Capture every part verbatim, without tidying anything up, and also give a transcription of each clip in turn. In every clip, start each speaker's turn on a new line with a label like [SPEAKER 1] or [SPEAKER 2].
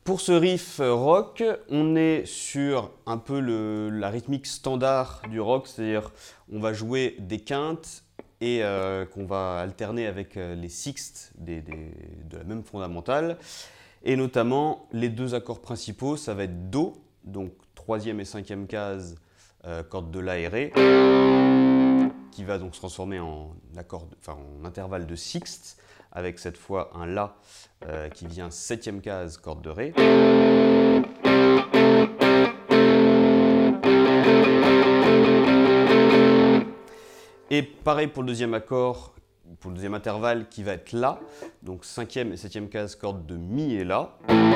[SPEAKER 1] Pour ce riff rock, on est sur un peu le, la rythmique standard du rock, c'est-à-dire on va jouer des quintes et euh, qu'on va alterner avec les sixtes des, des, de la même fondamentale. Et notamment, les deux accords principaux, ça va être Do, donc troisième et cinquième case, euh, corde de La et Ré, qui va donc se transformer en, accord, enfin, en intervalle de sixte, avec cette fois un La euh, qui vient septième case, corde de Ré. Et pareil pour le deuxième accord, pour le deuxième intervalle qui va être La, donc cinquième et septième case, corde de Mi et La.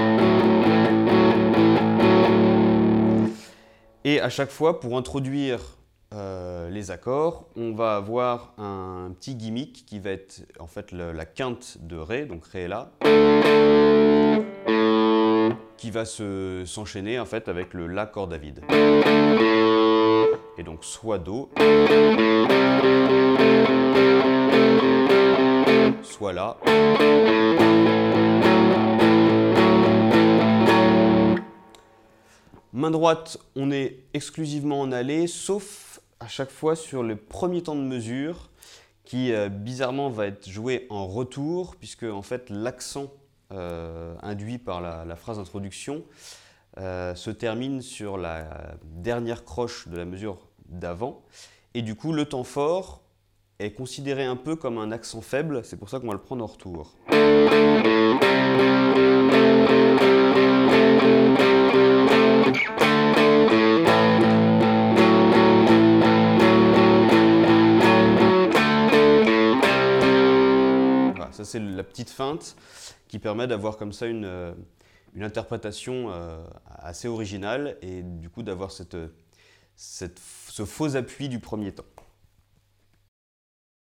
[SPEAKER 1] Et à chaque fois, pour introduire euh, les accords, on va avoir un petit gimmick qui va être en fait le, la quinte de Ré, donc Ré et La, qui va se, s'enchaîner en fait avec le La corde à vide. Et donc soit Do, soit La. Main droite, on est exclusivement en allée, sauf à chaque fois sur le premier temps de mesure, qui euh, bizarrement va être joué en retour, puisque en fait l'accent euh, induit par la, la phrase d'introduction euh, se termine sur la dernière croche de la mesure d'avant, et du coup le temps fort est considéré un peu comme un accent faible, c'est pour ça qu'on va le prendre en retour. Voilà, ça c'est la petite feinte qui permet d'avoir comme ça une, une interprétation euh, assez originale et du coup d'avoir cette, cette, ce faux appui du premier temps.